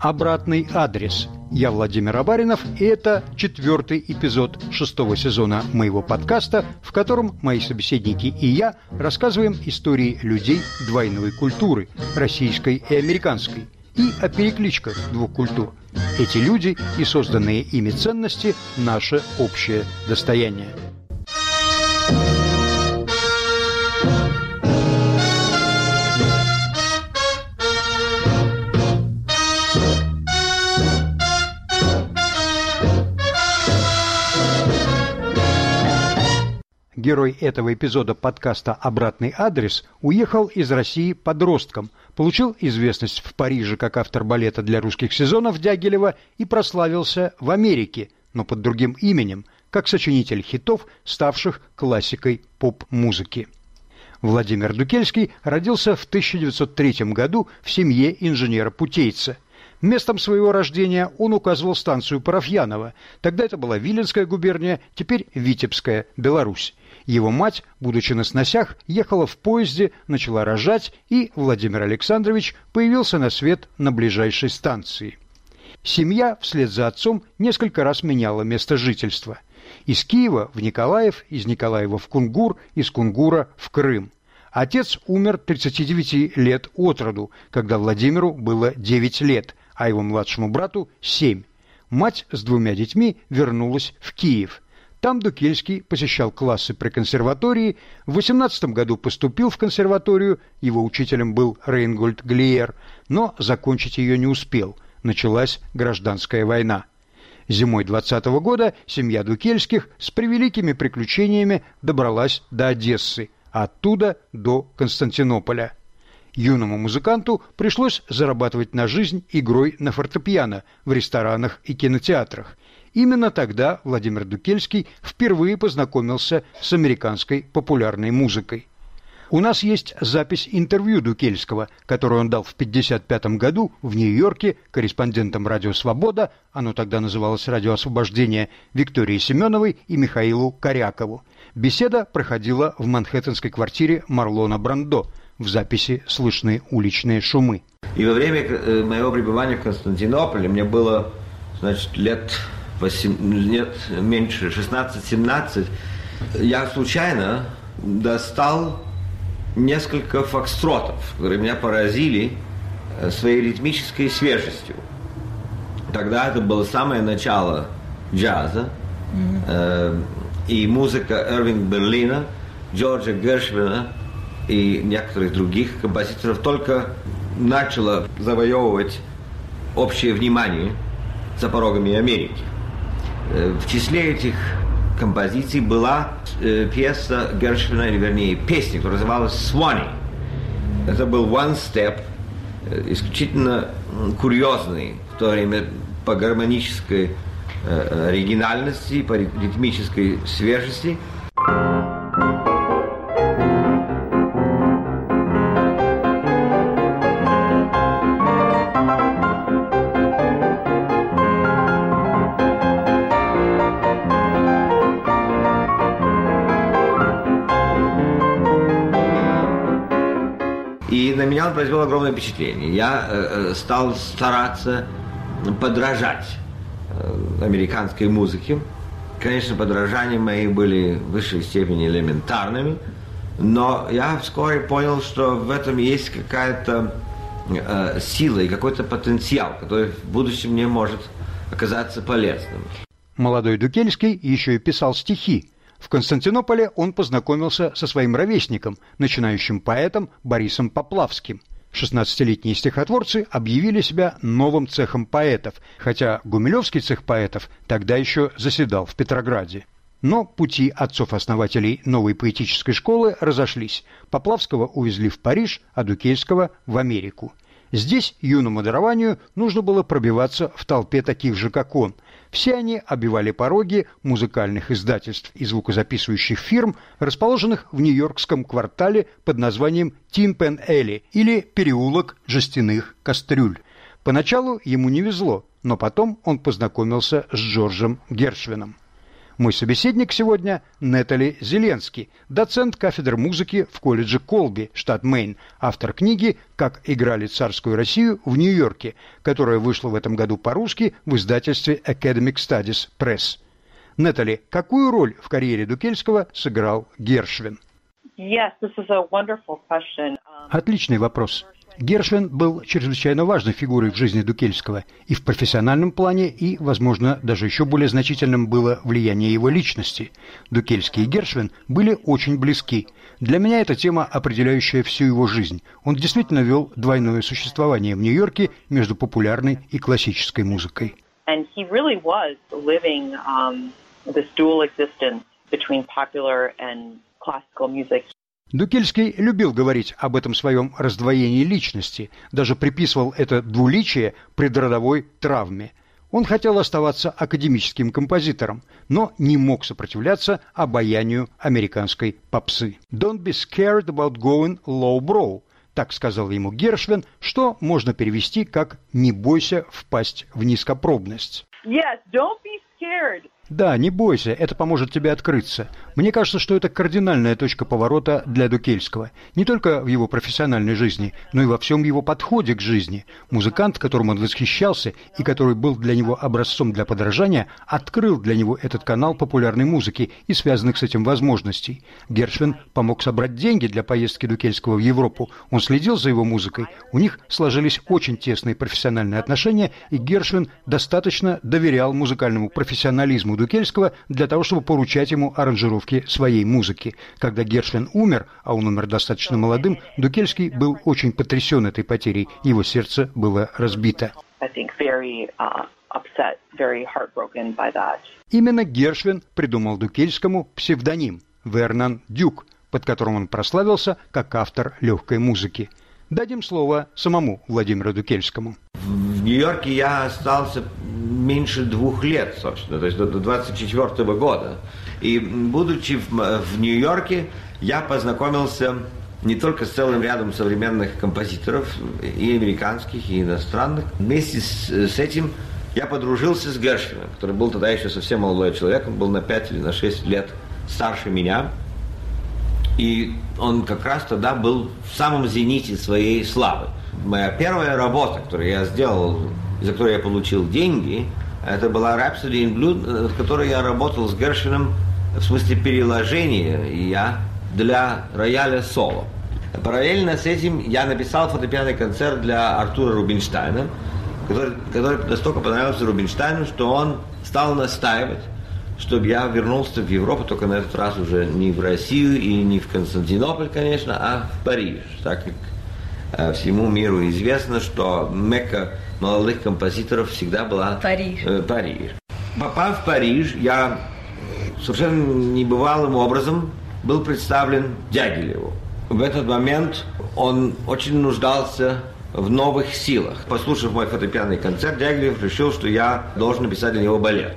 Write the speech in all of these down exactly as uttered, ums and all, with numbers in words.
Обратный адрес. Я Владимир Абаринов, и это четвертый эпизод шестого сезона моего подкаста, в котором мои собеседники и я рассказываем истории людей двойной культуры, российской и американской, и о перекличках двух культур. Эти люди и созданные ими ценности – наше общее достояние. Герой этого эпизода подкаста «Обратный адрес» уехал из России подростком, получил известность в Париже как автор балета для русских сезонов Дягилева и прославился в Америке, но под другим именем, как сочинитель хитов, ставших классикой поп-музыки. Владимир Дукельский родился в тысяча девятьсот третьем году в семье инженера-путейца. Местом своего рождения он указывал станцию Парафьянова. Тогда это была Виленская губерния, теперь Витебская, Беларусь. Его мать, будучи на сносях, ехала в поезде, начала рожать, и Владимир Александрович появился на свет на ближайшей станции. Семья вслед за отцом несколько раз меняла место жительства. Из Киева в Николаев, из Николаева в Кунгур, из Кунгура в Крым. Отец умер тридцати девяти лет от роду, когда Владимиру было девять лет, а его младшему брату семь. Мать с двумя детьми вернулась в Киев. Там Дукельский посещал классы при консерватории, в восемнадцатом году поступил в консерваторию, его учителем был Рейнгольд Глиер, но закончить ее не успел, началась гражданская война. Зимой двадцатого года семья Дукельских с превеликими приключениями добралась до Одессы, а оттуда до Константинополя. Юному музыканту пришлось зарабатывать на жизнь игрой на фортепиано в ресторанах и кинотеатрах. Именно тогда Владимир Дукельский впервые познакомился с американской популярной музыкой. У нас есть запись интервью Дукельского, которое он дал в пятьдесят пятом году в Нью-Йорке корреспондентам «Радио Свобода», оно тогда называлось «Радио Освобождение», Виктории Семеновой и Михаилу Корякову. Беседа проходила в манхэттенской квартире Марлона Брандо. В записи слышны уличные шумы. И во время моего пребывания в Константинополе мне было, значит, лет восемь, нет, меньше, шестнадцать-семнадцать. Я случайно достал несколько фокстротов, которые меня поразили своей ритмической свежестью. Тогда это было самое начало джаза, mm-hmm. э, и музыка Эрвинга Берлина, Джорджа Гершвина и некоторых других композиторов только начала завоевывать общее внимание за порогами Америки. В числе этих композиций была э, пьеса Гершвина, или вернее песня, которая называлась «Swanee». Это был one step, э, исключительно курьезный в то время по гармонической э, оригинальности, по ритмической свежести. И на меня он произвел огромное впечатление. Я э, стал стараться подражать э, американской музыке. Конечно, подражания мои были в высшей степени элементарными, но я вскоре понял, что в этом есть какая-то э, сила и какой-то потенциал, который в будущем мне может оказаться полезным. Молодой Дукельский еще и писал стихи. В Константинополе он познакомился со своим ровесником, начинающим поэтом Борисом Поплавским. шестнадцатилетние стихотворцы объявили себя новым цехом поэтов, хотя Гумилевский цех поэтов тогда еще заседал в Петрограде. Но пути отцов-основателей новой поэтической школы разошлись. Поплавского увезли в Париж, а Дукельского – в Америку. Здесь юному дарованию нужно было пробиваться в толпе таких же, как он. Все они обивали пороги музыкальных издательств и звукозаписывающих фирм, расположенных в нью-йоркском квартале под названием Тин-Пен-Элли или переулок жестяных кастрюль. Поначалу ему не везло, но потом он познакомился с Джорджем Гершвином. Мой собеседник сегодня – Нетали Зеленский, доцент кафедры музыки в колледже Колби, штат Мэйн, автор книги «Как играли царскую Россию в Нью-Йорке», которая вышла в этом году по-русски в издательстве Academic Studies Press. Нетали, какую роль в карьере Дукельского сыграл Гершвин? Yes, this is a wonderful question. Отличный вопрос. Гершвин был чрезвычайно важной фигурой в жизни Дукельского и в профессиональном плане, и, возможно, даже еще более значительным было влияние его личности. Дукельский и Гершвин были очень близки. Для меня эта тема, определяющая всю его жизнь. Он действительно вел двойное существование в Нью-Йорке между популярной и классической музыкой. And he really was living um, this dual existence between popular and classical music. Дукельский любил говорить об этом своем раздвоении личности, даже приписывал это двуличие предродовой травме. Он хотел оставаться академическим композитором, но не мог сопротивляться обаянию американской попсы. «Don't be scared about going low-brow», так сказал ему Гершвин, что можно перевести как «не бойся впасть в низкопробность». Yes, don't be scared. Да, не бойся, это поможет тебе открыться. Мне кажется, что это кардинальная точка поворота для Дукельского. Не только в его профессиональной жизни, но и во всем его подходе к жизни. Музыкант, которым он восхищался и который был для него образцом для подражания, открыл для него этот канал популярной музыки и связанных с этим возможностей. Гершвин помог собрать деньги для поездки Дукельского в Европу. Он следил за его музыкой. У них сложились очень тесные профессиональные отношения, и Гершвин достаточно доверял музыкальному профессионализму Дукельского для того, чтобы поручать ему аранжировки своей музыки. Когда Гершвин умер, а он умер достаточно молодым, Дукельский был очень потрясен этой потерей. Его сердце было разбито. Very, uh, upset, very heartbroken by that. Именно Гершвин придумал Дукельскому псевдоним Вернон Дюк, под которым он прославился как автор легкой музыки. Дадим слово самому Владимиру Дукельскому. В Нью-Йорке я остался меньше двух лет, собственно, то есть до двадцать четвёртого года. И будучи в, в Нью-Йорке, я познакомился не только с целым рядом современных композиторов, и американских, и иностранных. Вместе с, с этим я подружился с Гершвином, который был тогда еще совсем молодой человек, он был на пять или на шесть лет старше меня. И он как раз тогда был в самом зените своей славы. Моя первая работа, которую я сделал, за которую я получил деньги, это была Rhapsody in Blue, над которой я работал с Гершвином в смысле переложения я для рояля соло. Параллельно с этим я написал фортепианный концерт для Артура Рубинштейна, который, который настолько понравился Рубинштейну, что он стал настаивать, чтобы я вернулся в Европу, только на этот раз уже не в Россию и не в Константинополь, конечно, а в Париж, так как э, всему миру известно, что Мекка молодых композиторов всегда была Париж. Э, Париж. Попав в Париж, я совершенно небывалым образом был представлен Дягилеву. В этот момент он очень нуждался в новых силах. Послушав мой фортепианный концерт, Дягилев решил, что я должен написать для него балет.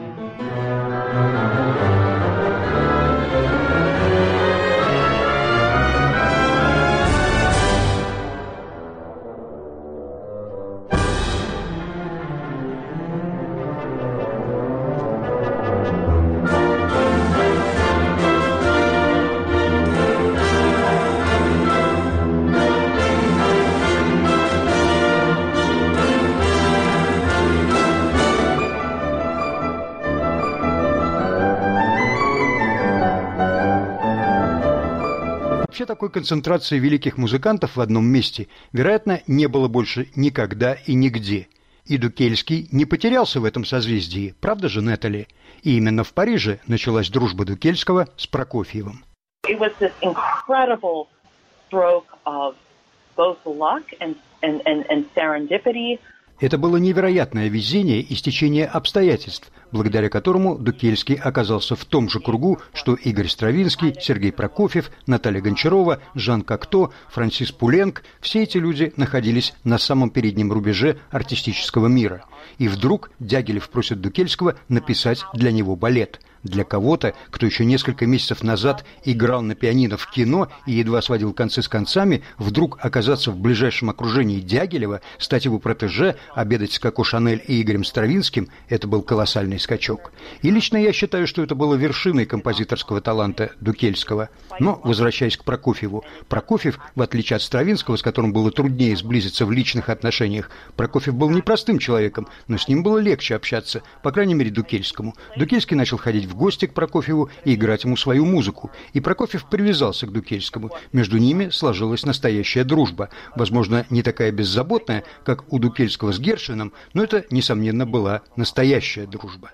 Вообще такой концентрации великих музыкантов в одном месте, вероятно, не было больше никогда и нигде. И Дукельский не потерялся в этом созвездии, правда же, Нетали? И именно в Париже началась дружба Дукельского с Прокофьевым. It was this incredible stroke of both luck and, and, and, and serendipity. Это было невероятное везение и стечение обстоятельств, благодаря которому Дукельский оказался в том же кругу, что Игорь Стравинский, Сергей Прокофьев, Наталья Гончарова, Жан Кокто, Франсис Пуленк – все эти люди находились на самом переднем рубеже артистического мира. И вдруг Дягилев просит Дукельского написать для него балет. Для кого-то, кто еще несколько месяцев назад играл на пианино в кино и едва сводил концы с концами, вдруг оказаться в ближайшем окружении Дягилева, стать его протеже, обедать с Коко Шанель и Игорем Стравинским – это был колоссальный скачок. И лично я считаю, что это было вершиной композиторского таланта Дукельского. Но, возвращаясь к Прокофьеву, Прокофьев, в отличие от Стравинского, с которым было труднее сблизиться в личных отношениях, Прокофьев был непростым человеком, но с ним было легче общаться, по крайней мере, Дукельскому. Дукельский начал ходить в гости к Прокофьеву и играть ему свою музыку. И Прокофьев привязался к Дукельскому. Между ними сложилась настоящая дружба. Возможно, не такая беззаботная, как у Дукельского с Гершвином, но это, несомненно, была настоящая дружба.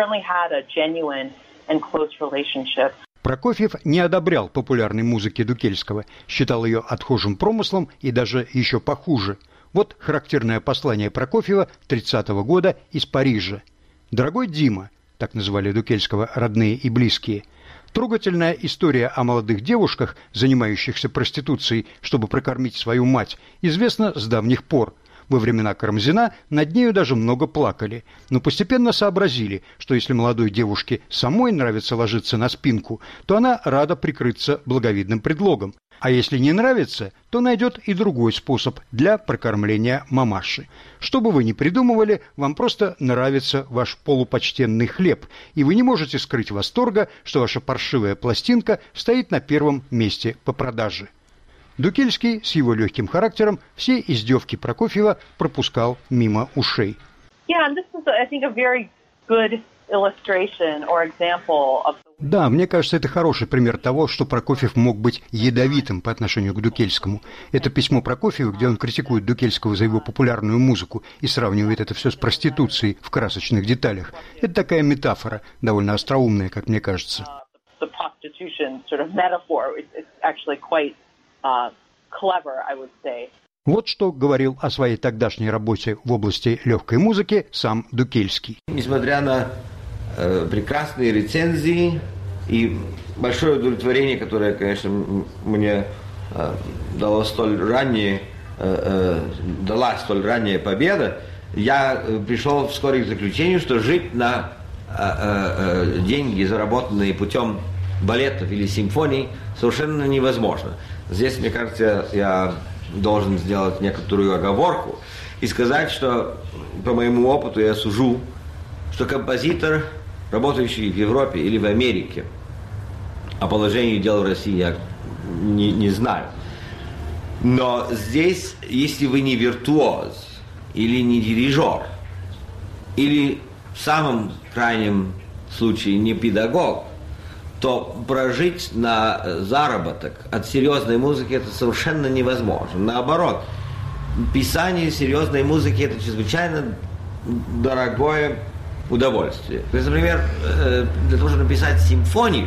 Прокофьев не одобрял популярной музыки Дукельского, считал ее отхожим промыслом и даже еще похуже. Вот характерное послание Прокофьева тридцатого года из Парижа. «Дорогой Дима», так называли Дукельского родные и близкие, трогательная история о молодых девушках, занимающихся проституцией, чтобы прокормить свою мать, известна с давних пор. Во времена Карамзина над нею даже много плакали, но постепенно сообразили, что если молодой девушке самой нравится ложиться на спинку, то она рада прикрыться благовидным предлогом, а если не нравится, то найдет и другой способ для прокормления мамаши. Что бы вы ни придумывали, вам просто нравится ваш полупочтенный хлеб, и вы не можете скрыть восторга, что ваша паршивая пластинка стоит на первом месте по продаже. Дукельский с его легким характером все издевки Прокофьева пропускал мимо ушей. Да, мне кажется, это хороший пример того, что Прокофьев мог быть ядовитым по отношению к Дукельскому. Это письмо Прокофьева, где он критикует Дукельского за его популярную музыку и сравнивает это все с проституцией в красочных деталях. Это такая метафора, довольно остроумная, как мне кажется. Uh, clever, I would say. Вот что говорил о своей тогдашней работе в области легкой музыки сам Дукельский. Несмотря на э, прекрасные рецензии и большое удовлетворение, которое, конечно, мне э, дало столь раннее, э, э, дала столь ранняя победа, я э, пришел вскоре к заключению, что жить на э, э, деньги, заработанные путем балетов или симфоний, совершенно невозможно. Здесь, мне кажется, я должен сделать некоторую оговорку и сказать, что по моему опыту я сужу, что композитор, работающий в Европе или в Америке, о положении дел в России я не, не знаю. Но здесь, если вы не виртуоз или не дирижер, или в самом крайнем случае не педагог, то прожить на заработок от серьезной музыки это совершенно невозможно. Наоборот, писание серьезной музыки это чрезвычайно дорогое удовольствие. То есть, например, для того, чтобы написать симфонию,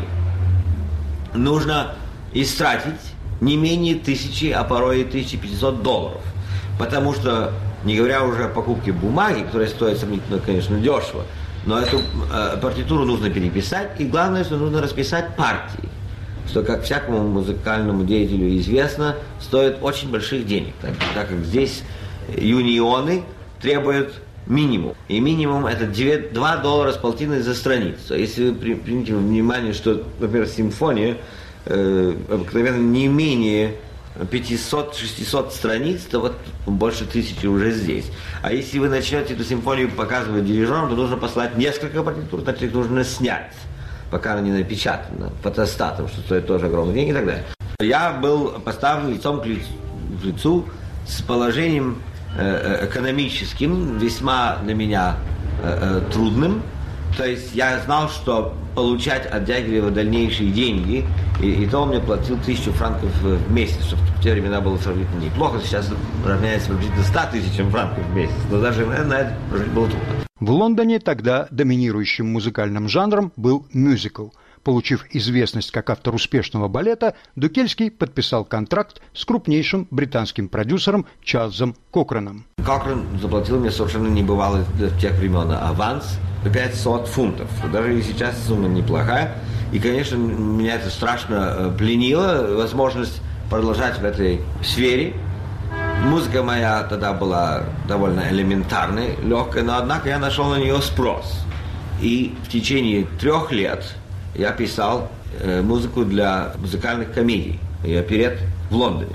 нужно истратить не менее тысячи, а порой и тысяча пятьсот долларов. Потому что, не говоря уже о покупке бумаги, которая стоит сомнительно, конечно, дешево, но эту э, партитуру нужно переписать, и главное, что нужно расписать партии, что, как всякому музыкальному деятелю известно, стоит очень больших денег, так, так как здесь юнионы требуют минимум. И минимум это два доллара с полтиной за страницу. Если вы примите во внимание, что, например, симфония э, обыкновенно не менее пятьсот-шестьсот страниц, то вот больше тысячи уже здесь. А если вы начнете эту симфонию показывать дирижерам, то нужно послать несколько партитур, значит их нужно снять, пока она не напечатана, фотостатом, что стоит тоже огромные деньги и так далее. Я был поставлен лицом к лицу с положением э, экономическим, весьма для меня э, э, трудным. То есть я знал, что получать от Дягилева дальнейшие деньги, и, и то он мне платил тысячу франков в месяц, что в те времена было сравнительно неплохо, сейчас равняется приблизительно ста тысячам франков в месяц, но даже на это прожить было трудно. В Лондоне тогда доминирующим музыкальным жанром был мюзикл. Получив известность как автор успешного балета, Дукельский подписал контракт с крупнейшим британским продюсером Чарльзом Кокреном. Кокрен заплатил мне совершенно небывалый для тех времен аванс пятьсот фунтов. Даже и сейчас сумма неплохая. И, конечно, меня это страшно пленило, возможность продолжать в этой сфере. Музыка моя тогда была довольно элементарной, легкой, но, однако, я нашел на нее спрос. И в течение трех лет я писал э, музыку для музыкальных комедий и оперет в Лондоне.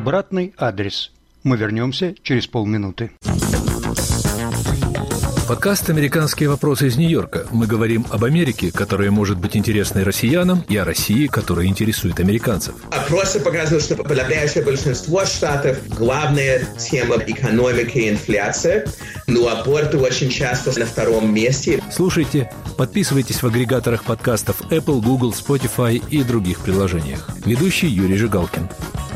Обратный адрес. Мы вернемся через полминуты. Подкаст «Американские вопросы» из Нью-Йорка. Мы говорим об Америке, которая может быть интересной россиянам, и о России, которая интересует американцев. Опросы показывают, что подавляющее большинство штатов главная тема экономики и инфляция, но аборты очень часто на втором месте. Слушайте, подписывайтесь в агрегаторах подкастов Apple, Google, Spotify и других приложениях. Ведущий Юрий Жигалкин.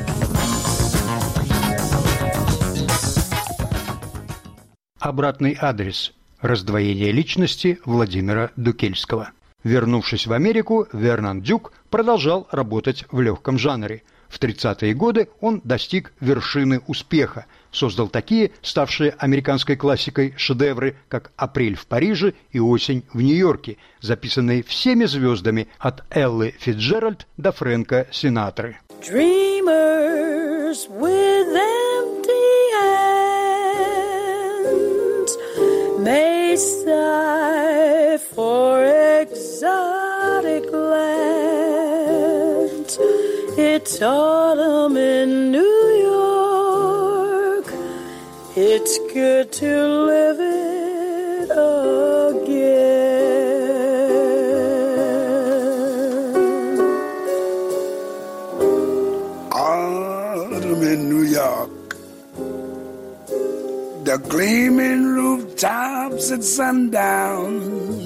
Обратный адрес. Раздвоение личности Владимира Дукельского. Вернувшись в Америку, Вернон Дюк продолжал работать в легком жанре. В тридцатые годы он достиг вершины успеха, создал такие, ставшие американской классикой, шедевры, как «Апрель в Париже» и «Осень в Нью-Йорке», записанные всеми звездами от Эллы Фицджеральд до Фрэнка Синатры. Dreamers with empty hands may sigh for exotic lands. It's autumn in New York. It's good to live it again. Autumn in New York. The gleaming rooftops at sundown.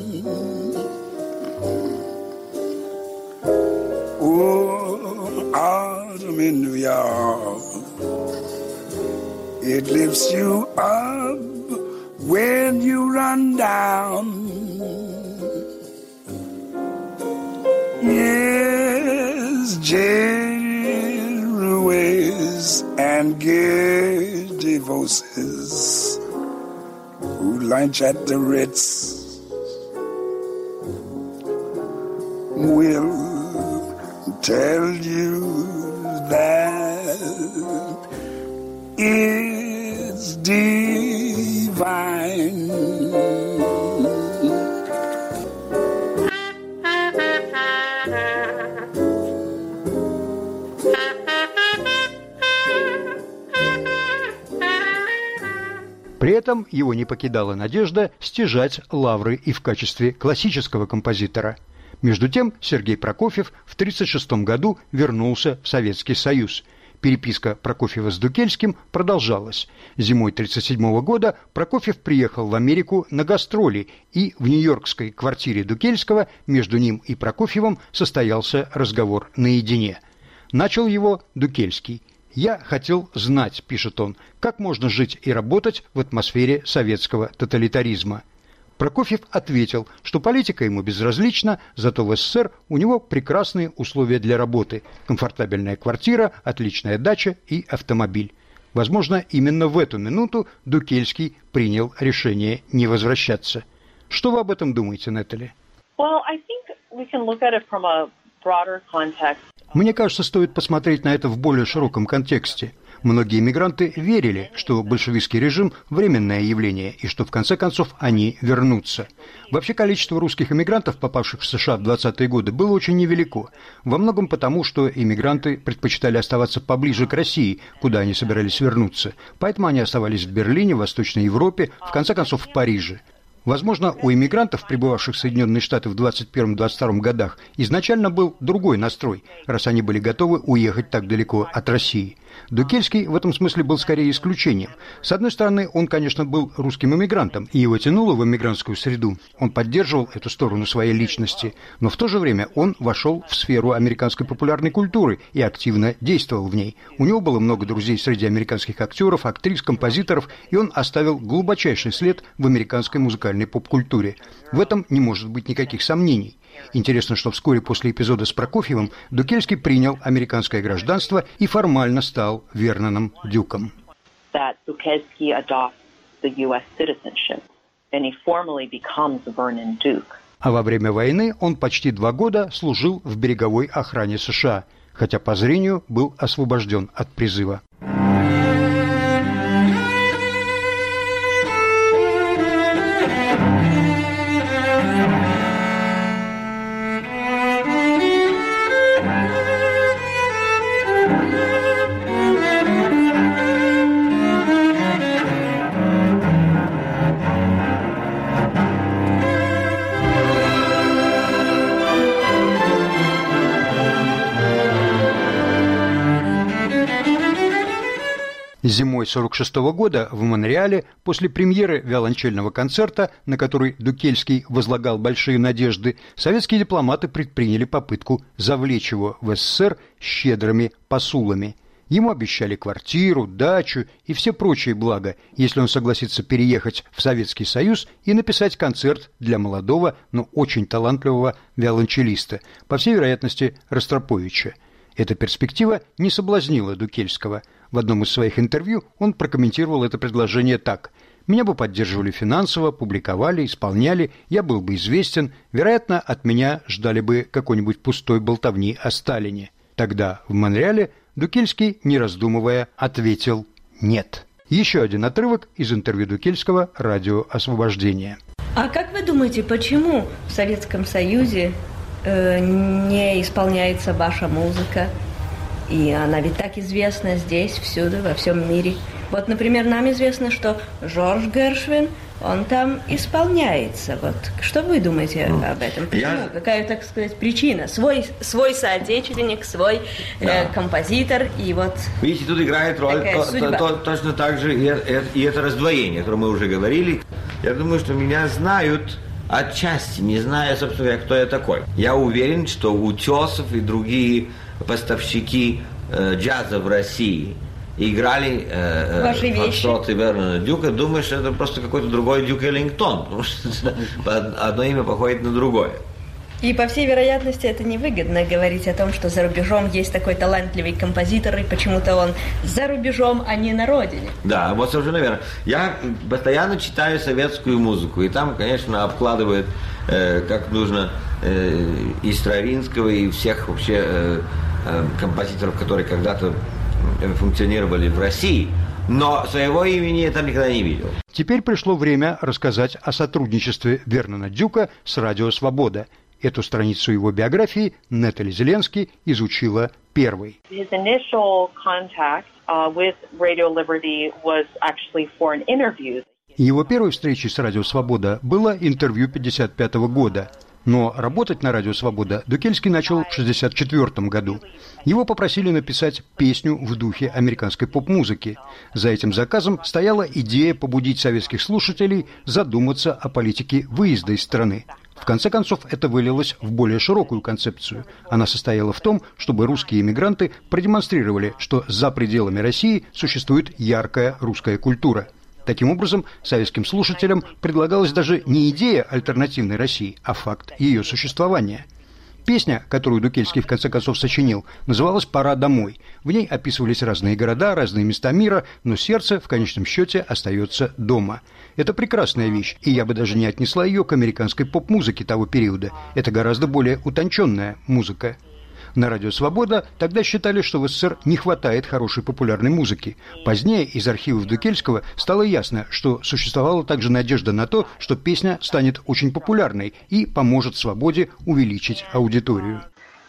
Oh, autumn in New York. It lifts you up when you run down. Yes, Jerry Ruiz and gay divorces who lunch at the Ritz will tell you that it's divine. При этом его не покидала надежда стяжать лавры и в качестве классического композитора. Между тем Сергей Прокофьев в тысяча девятьсот тридцать шестом году вернулся в Советский Союз. Переписка Прокофьева с Дукельским продолжалась. Зимой тысяча девятьсот тридцать седьмого года Прокофьев приехал в Америку на гастроли, и в нью-йоркской квартире Дукельского между ним и Прокофьевым состоялся разговор наедине. Начал его Дукельский. «Я хотел знать, — пишет он, — как можно жить и работать в атмосфере советского тоталитаризма». Прокофьев ответил, что политика ему безразлична, зато в СССР у него прекрасные условия для работы, комфортабельная квартира, отличная дача и автомобиль. Возможно, именно в эту минуту Дукельский принял решение не возвращаться. Что вы об этом думаете, Нетали? Well, I think we can look at it from a broader context. Мне кажется, стоит посмотреть на это в более широком контексте. Многие иммигранты верили, что большевистский режим – временное явление, и что в конце концов они вернутся. Вообще количество русских иммигрантов, попавших в США в двадцатые годы, было очень невелико. Во многом потому, что иммигранты предпочитали оставаться поближе к России, куда они собирались вернуться. Поэтому они оставались в Берлине, в Восточной Европе, в конце концов в Париже. Возможно, у иммигрантов, прибывавших в Соединенные Штаты в двадцать первом — двадцать втором годах, изначально был другой настрой, раз они были готовы уехать так далеко от России. Дукельский в этом смысле был скорее исключением. С одной стороны, он, конечно, был русским иммигрантом, и его тянуло в иммигрантскую среду. Он поддерживал эту сторону своей личности, но в то же время он вошел в сферу американской популярной культуры и активно действовал в ней. У него было много друзей среди американских актеров, актрис, композиторов, и он оставил глубочайший след в американской музыкальной поп-культуре. В этом не может быть никаких сомнений. Интересно, что вскоре после эпизода с Прокофьевым Дукельский принял американское гражданство и формально стал Верноном Дюком. That Dukelsky adopts the ю эс citizenship, and he formally becomes Vernon Duke. А во время войны он почти два года служил в береговой охране США, хотя по зрению был освобожден от призыва. Зимой сорок шестого года в Монреале после премьеры виолончельного концерта, на который Дукельский возлагал большие надежды, советские дипломаты предприняли попытку завлечь его в СССР щедрыми посулами. Ему обещали квартиру, дачу и все прочие блага, если он согласится переехать в Советский Союз и написать концерт для молодого, но очень талантливого виолончелиста, по всей вероятности Ростроповича. Эта перспектива не соблазнила Дукельского. В одном из своих интервью он прокомментировал это предложение так: «Меня бы поддерживали финансово, публиковали, исполняли, я был бы известен, вероятно, от меня ждали бы какой-нибудь пустой болтовни о Сталине». Тогда в Монреале Дукельский, не раздумывая, ответил «нет». Еще один отрывок из интервью Дукельского «Радио Освобождение». А как вы думаете, почему в Советском Союзе э, не исполняется ваша музыка? И она ведь так известна здесь, всюду, во всем мире. Вот, например, нам известно, что Жорж Гершвин, он там исполняется. Вот что вы думаете ну, об этом? Почему? Я... Какая, так сказать, причина? Свой, свой соотечественник, свой да. э, композитор, и вот... Видите, тут играет роль то, то, то, точно так же и, и это раздвоение, о котором мы уже говорили. Я думаю, что меня знают отчасти, не зная, собственно говоря, кто я такой. Я уверен, что Утесов и другие поставщики э, джаза в России играли э, фокстроты Вернона Дюка, думаю, что это просто какой-то другой Дюк Эллингтон, потому что одно имя походит на другое. И, по всей вероятности, это невыгодно говорить о том, что за рубежом есть такой талантливый композитор, и почему-то он за рубежом, а не на родине. Да, вот совершенно верно. Я постоянно читаю советскую музыку, и там, конечно, обкладывают, э, как нужно, э, и Стравинского, и всех вообще э, э, композиторов, которые когда-то функционировали в России, но своего имени я там никогда не видел. Теперь пришло время рассказать о сотрудничестве Вернона Дюка с «Радио Свобода». Эту страницу его биографии Натали Зеленский изучила первой. His initial contact uh, with Radio Liberty was actually for an interview. Его первой встречей с «Радио Свобода» было интервью пятьдесят пятого года. Но работать на «Радио Свобода» Дукельский начал в шестьдесят четвёртом году. Его попросили написать песню в духе американской поп-музыки. За этим заказом стояла идея побудить советских слушателей задуматься о политике выезда из страны. В конце концов, это вылилось в более широкую концепцию. Она состояла в том, чтобы русские эмигранты продемонстрировали, что за пределами России существует яркая русская культура. Таким образом, советским слушателям предлагалась даже не идея альтернативной России, а факт ее существования. Песня, которую Дукельский в конце концов сочинил, называлась «Пора домой». В ней описывались разные города, разные места мира, но сердце в конечном счете остается дома. Это прекрасная вещь, и я бы даже не отнесла ее к американской поп-музыке того периода. Это гораздо более утонченная музыка. На «Радио Свобода» тогда считали, что в СССР не хватает хорошей популярной музыки. Позднее из архивов Дукельского стало ясно, что существовала также надежда на то, что песня станет очень популярной и поможет «Свободе» увеличить аудиторию.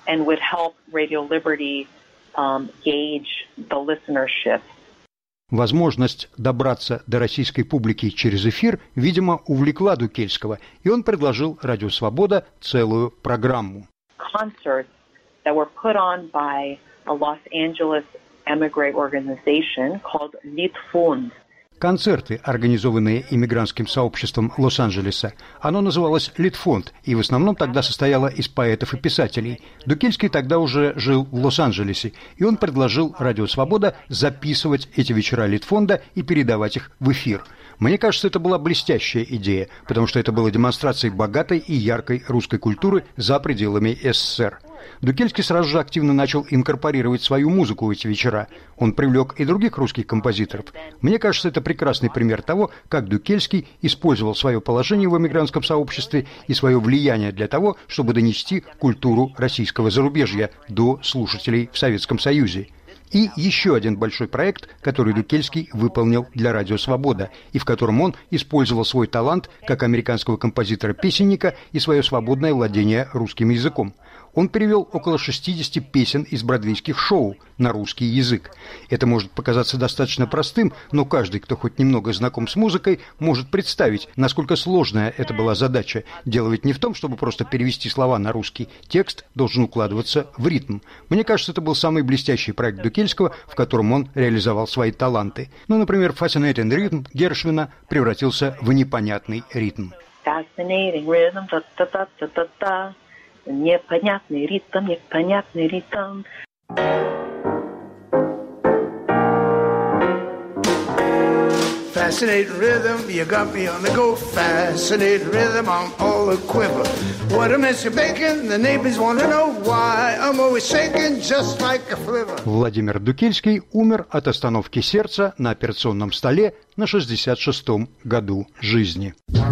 Возможность добраться до российской публики через эфир, видимо, увлекла Дукельского, и он предложил «Радио Свобода» целую программу. That were put on by a Los Angeles emigre organization called Litfund. Концерты, организованные иммигрантским сообществом Лос-Анджелеса. Оно называлось «Литфонд» и в основном тогда состояло из поэтов и писателей. Дукельский тогда уже жил в Лос-Анджелесе, и он предложил «Радио Свобода» записывать эти вечера Литфонда и передавать их в эфир. Мне кажется, это была блестящая идея, потому что это было демонстрацией богатой и яркой русской культуры за пределами СССР. Дукельский сразу же активно начал инкорпорировать свою музыку в эти вечера. Он привлек и других русских композиторов. Мне кажется, это прекрасный пример того, как Дукельский использовал свое положение в эмигрантском сообществе и свое влияние для того, чтобы донести культуру российского зарубежья до слушателей в Советском Союзе. И еще один большой проект, который Дукельский выполнил для «Радио Свобода», и в котором он использовал свой талант как американского композитора-песенника и свое свободное владение русским языком. Он перевел около шестидесяти песен из бродвейских шоу на русский язык. Это может показаться достаточно простым, но каждый, кто хоть немного знаком с музыкой, может представить, насколько сложная это была задача. Дело ведь не в том, чтобы просто перевести слова на русский. Текст должен укладываться в ритм. Мне кажется, это был самый блестящий проект Дукельского, в котором он реализовал свои таланты. Ну, например, «Fascinating Rhythm» Гершвина превратился в непонятный ритм. Fascinating rhythm, та-та-та-та-та-та. Непонятный ритм, непонятный ритм. Fascinating rhythm, you got me on the go. Fascinating rhythm, I'm all a quiver. What a mess you're making, the neighbors want to know why I'm always shaking just like a flivver. Владимир Дукельский умер от остановки сердца на операционном столе на шестьдесят шестом году жизни.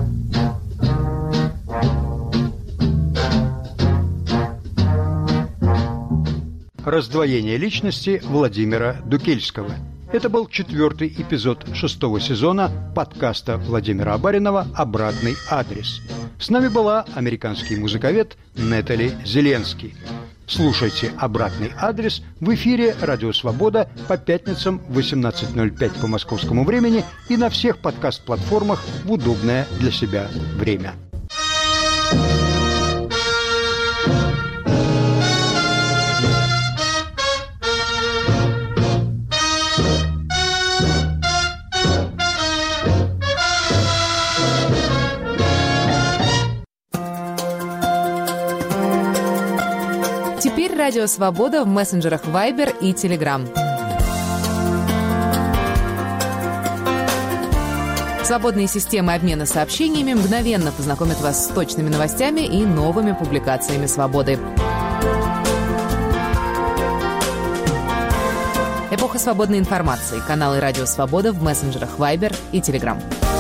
Раздвоение личности Владимира Дукельского. Это был четвертый эпизод шестого сезона подкаста Владимира Абаринова «Обратный адрес». С нами была американский музыковед Нетали Зеленский. Слушайте «Обратный адрес» в эфире «Радио Свобода» по пятницам в восемнадцать ноль пять по московскому времени и на всех подкаст-платформах в удобное для себя время. Теперь Радио Свобода в мессенджерах Viber и Telegram. Свободные системы обмена сообщениями мгновенно познакомят вас с точными новостями и новыми публикациями «Свободы». Эпоха свободной информации. Каналы Радио Свобода в мессенджерах Viber и Telegram.